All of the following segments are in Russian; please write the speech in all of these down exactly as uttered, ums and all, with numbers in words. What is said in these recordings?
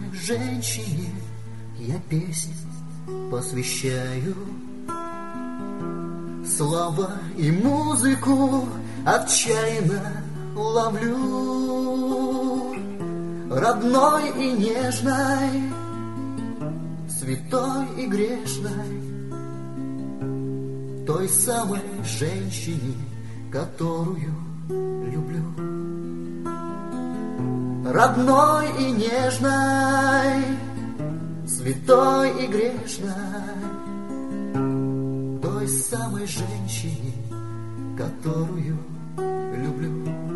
женщине я песнь посвящаю. Слова и музыку отчаянно ловлю, родной и нежной, святой и грешной, той самой женщине, которую люблю. Родной и нежной, святой и грешной, той самой женщине, которую люблю.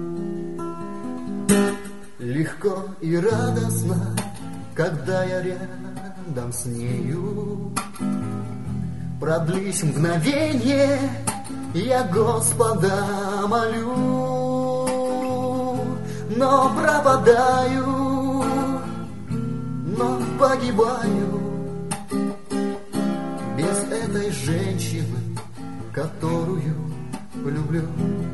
Легко и радостно, когда я рядом с нею. Продлись мгновенье, я Господа молю, но пропадаю, но погибаю без этой женщины, которую люблю.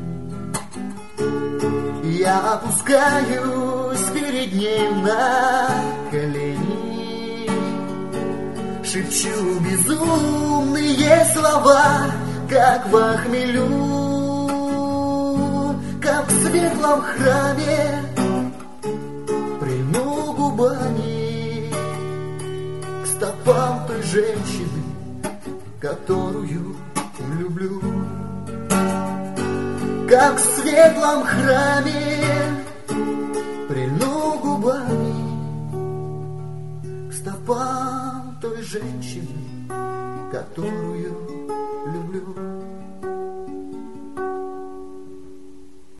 Я опускаюсь перед ней на колени, шепчу безумные слова, как во хмелю, как в светлом храме, прильну губами к стопам той женщины, которую люблю. Как в светлом храме, прильну губами к стопам той женщины, которую